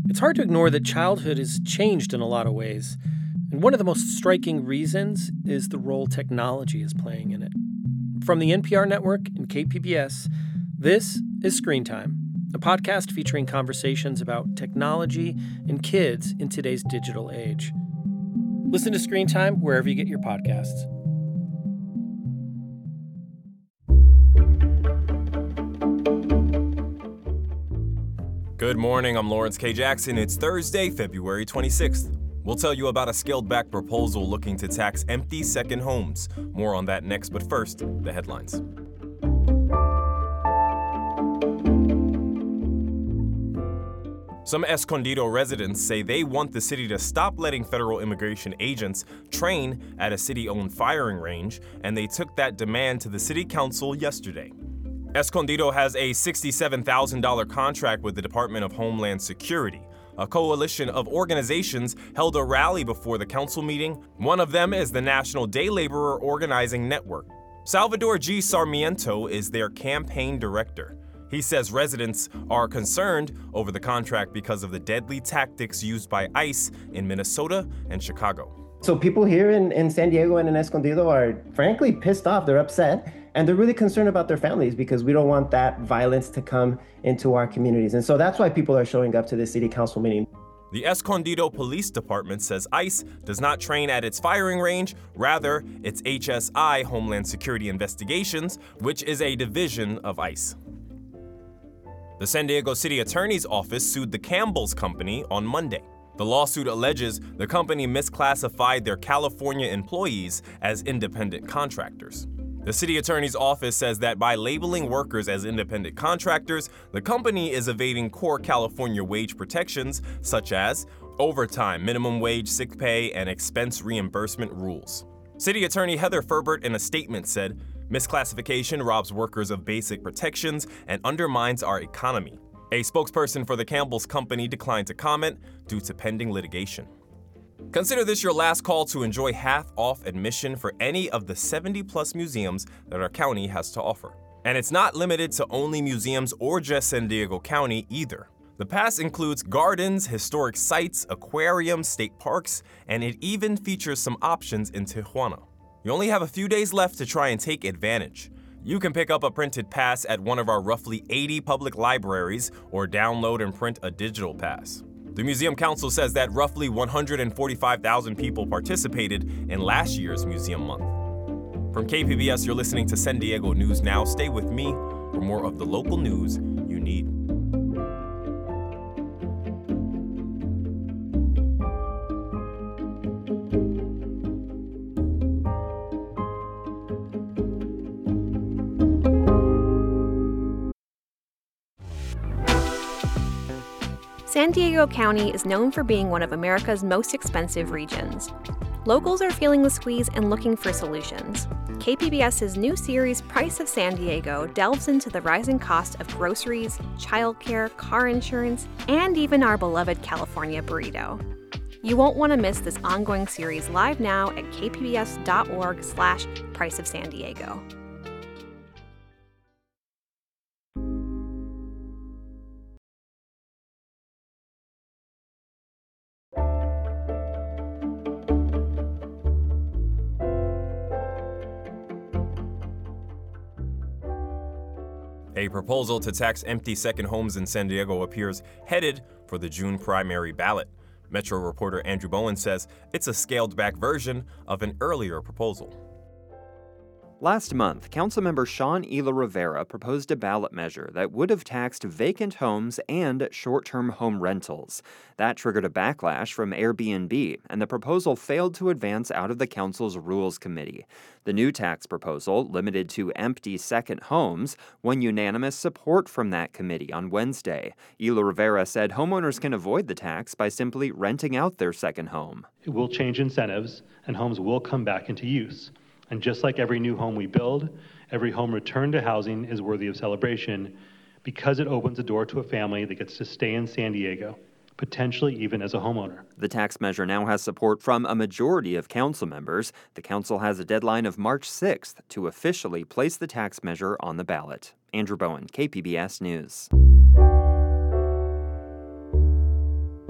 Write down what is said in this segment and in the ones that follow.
It's hard to ignore that childhood has changed in a lot of ways, and one of the most striking reasons is the role technology is playing in it. From the NPR network and KPBS, this is Screen Time, a podcast featuring conversations about technology and kids in today's digital age. Listen to Screen Time wherever you get your podcasts. Good morning, I'm Lawrence K. Jackson. It's Thursday, February 26th. We'll tell you about a scaled-back proposal looking to tax empty second homes. More on that next, but first, the headlines. Some Escondido residents say they want the city to stop letting federal immigration agents train at a city-owned firing range, and they took that demand to the city council yesterday. Escondido has a $67,000 contract with the Department of Homeland Security. A coalition of organizations held a rally before the council meeting. One of them is the National Day Laborer Organizing Network. Salvador G. Sarmiento is their campaign director. He says residents are concerned over the contract because of the deadly tactics used by ICE in Minnesota and Chicago. So people here in San Diego and in Escondido are frankly pissed off. They're upset. And they're really concerned about their families because we don't want that violence to come into our communities. And so that's why people are showing up to this city council meeting. The Escondido Police Department says ICE does not train at its firing range. Rather, it's HSI, Homeland Security Investigations, which is a division of ICE. The San Diego City Attorney's Office sued the Campbell's Company on Monday. The lawsuit alleges the company misclassified their California employees as independent contractors. The city attorney's office says that by labeling workers as independent contractors, the company is evading core California wage protections such as overtime, minimum wage, sick pay, and expense reimbursement rules. City Attorney Heather Ferbert in a statement said, "Misclassification robs workers of basic protections and undermines our economy." A spokesperson for the Campbell's Company declined to comment due to pending litigation. Consider this your last call to enjoy half-off admission for any of the 70-plus museums that our county has to offer. And it's not limited to only museums or just San Diego County either. The pass includes gardens, historic sites, aquariums, state parks, and it even features some options in Tijuana. You only have a few days left to try and take advantage. You can pick up a printed pass at one of our roughly 80 public libraries or download and print a digital pass. The Museum Council says that roughly 145,000 people participated in last year's Museum Month. From KPBS, you're listening to San Diego News Now. Stay with me for more of the local news you need. San Diego County is known for being one of America's most expensive regions. Locals are feeling the squeeze and looking for solutions. KPBS's new series, Price of San Diego, delves into the rising cost of groceries, childcare, car insurance, and even our beloved California burrito. You won't want to miss this ongoing series live now at kpbs.org/Price of San Diego. A proposal to tax empty second homes in San Diego appears headed for the June primary ballot. Metro reporter Andrew Bowen says it's a scaled-back version of an earlier proposal. Last month, Councilmember Sean Ela Rivera proposed a ballot measure that would have taxed vacant homes and short-term home rentals. That triggered a backlash from Airbnb, and the proposal failed to advance out of the council's Rules Committee. The new tax proposal, limited to empty second homes, won unanimous support from that committee on Wednesday. Ela Rivera said homeowners can avoid the tax by simply renting out their second home. It will change incentives, and homes will come back into use. And just like every new home we build, every home returned to housing is worthy of celebration because it opens the door to a family that gets to stay in San Diego, potentially even as a homeowner. The tax measure now has support from a majority of council members. The council has a deadline of March 6th to officially place the tax measure on the ballot. Andrew Bowen, KPBS News.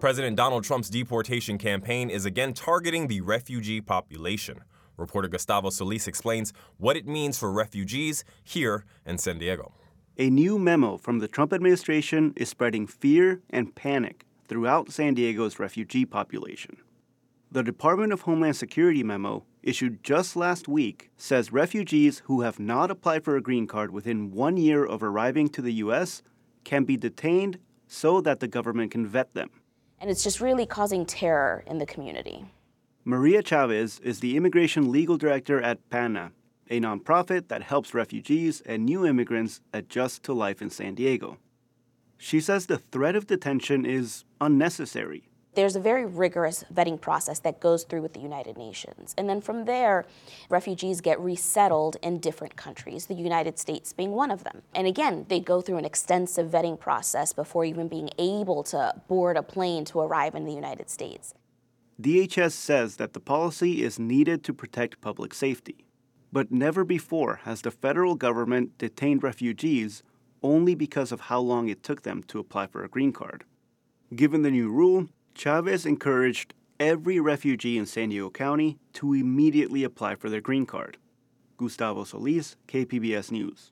President Donald Trump's deportation campaign is again targeting the refugee population. Reporter Gustavo Solis explains what it means for refugees here in San Diego. A new memo from the Trump administration is spreading fear and panic throughout San Diego's refugee population. The Department of Homeland Security memo, issued just last week, says refugees who have not applied for a green card within 1 year of arriving to the U.S. can be detained so that the government can vet them. And it's just really causing terror in the community. Maria Chavez is the Immigration Legal Director at PANA, a nonprofit that helps refugees and new immigrants adjust to life in San Diego. She says the threat of detention is unnecessary. There's a very rigorous vetting process that goes through with the United Nations. And then from there, refugees get resettled in different countries, the United States being one of them. And again, they go through an extensive vetting process before even being able to board a plane to arrive in the United States. DHS says that the policy is needed to protect public safety. But never before has the federal government detained refugees only because of how long it took them to apply for a green card. Given the new rule, Chavez encouraged every refugee in San Diego County to immediately apply for their green card. Gustavo Solis, KPBS News.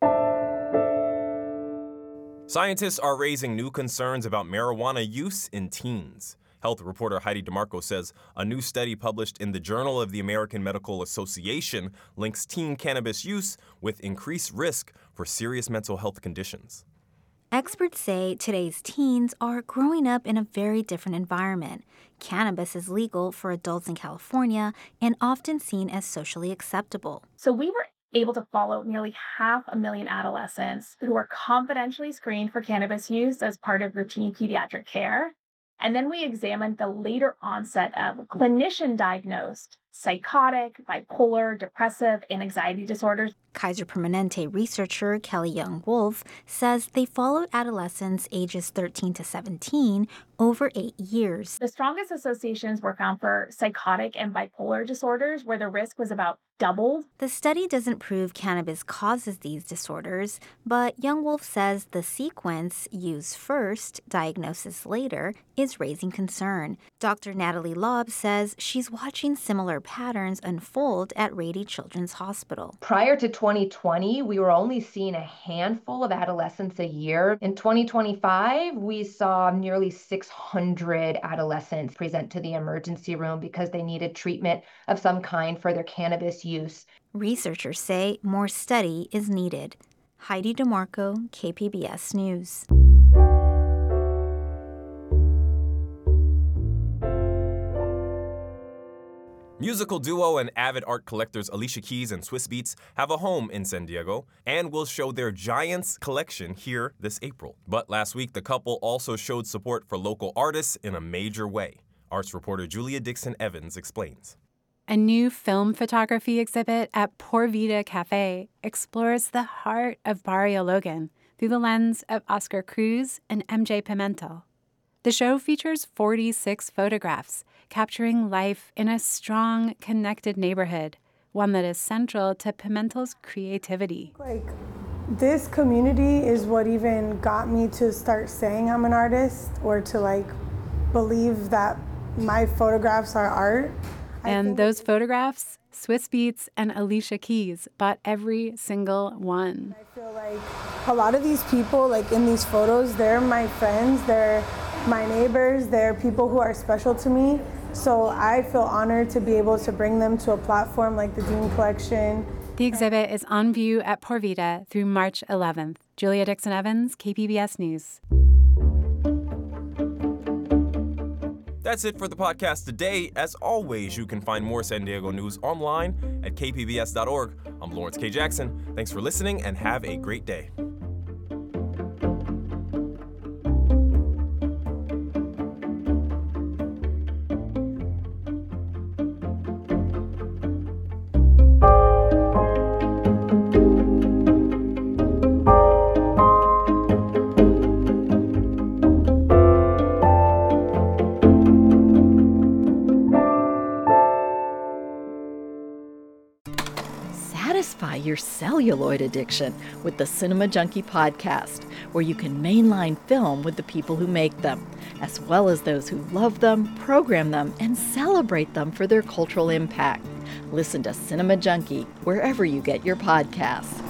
Scientists are raising new concerns about marijuana use in teens. Health reporter Heidi DeMarco says a new study published in the Journal of the American Medical Association links teen cannabis use with increased risk for serious mental health conditions. Experts say today's teens are growing up in a very different environment. Cannabis is legal for adults in California and often seen as socially acceptable. So we were able to follow nearly 500,000 adolescents who were confidentially screened for cannabis use as part of routine pediatric care. And then we examined the later onset of clinician-diagnosed psychotic, bipolar, depressive, and anxiety disorders. Kaiser Permanente researcher Kelly Young-Wolf says they followed adolescents ages 13 to 17 over 8 years. The strongest associations were found for psychotic and bipolar disorders, where the risk was about doubled. The study doesn't prove cannabis causes these disorders, but Young-Wolf says the sequence, use first, diagnosis later, is raising concern. Dr. Natalie Lobb says she's watching similar patterns unfold at Rady Children's Hospital. Prior to 2020, we were only seeing a handful of adolescents a year. In 2025, we saw nearly 600 adolescents present to the emergency room because they needed treatment of some kind for their cannabis use. Researchers say more study is needed. Heidi DeMarco, KPBS News. Musical duo and avid art collectors Alicia Keys and Swizz Beatz have a home in San Diego and will show their Giants collection here this April. But last week, the couple also showed support for local artists in a major way. Arts reporter Julia Dixon Evans explains. A new film photography exhibit at Por Vida Cafe explores the heart of Barrio Logan through the lens of Oscar Cruz and MJ Pimentel. The show features 46 photographs capturing life in a strong, connected neighborhood, one that is central to Pimentel's creativity. This community is what even got me to start saying I'm an artist, or to believe that my photographs are art. And those photographs, Swizz Beatz and Alicia Keys bought every single one. I feel like a lot of these people, in these photos, they're my friends, they're my neighbors, they're people who are special to me. So I feel honored to be able to bring them to a platform like the Dean Collection. The exhibit is on view at Por Vida through March 11th. Julia Dixon Evans, KPBS News. That's it for the podcast today. As always, you can find more San Diego news online at kpbs.org. I'm Lawrence K. Jackson. Thanks for listening and have a great day. your celluloid addiction with the Cinema Junkie podcast, where you can mainline film with the people who make them, as well as those who love them, program them, and celebrate them for their cultural impact. Listen to Cinema Junkie wherever you get your podcasts.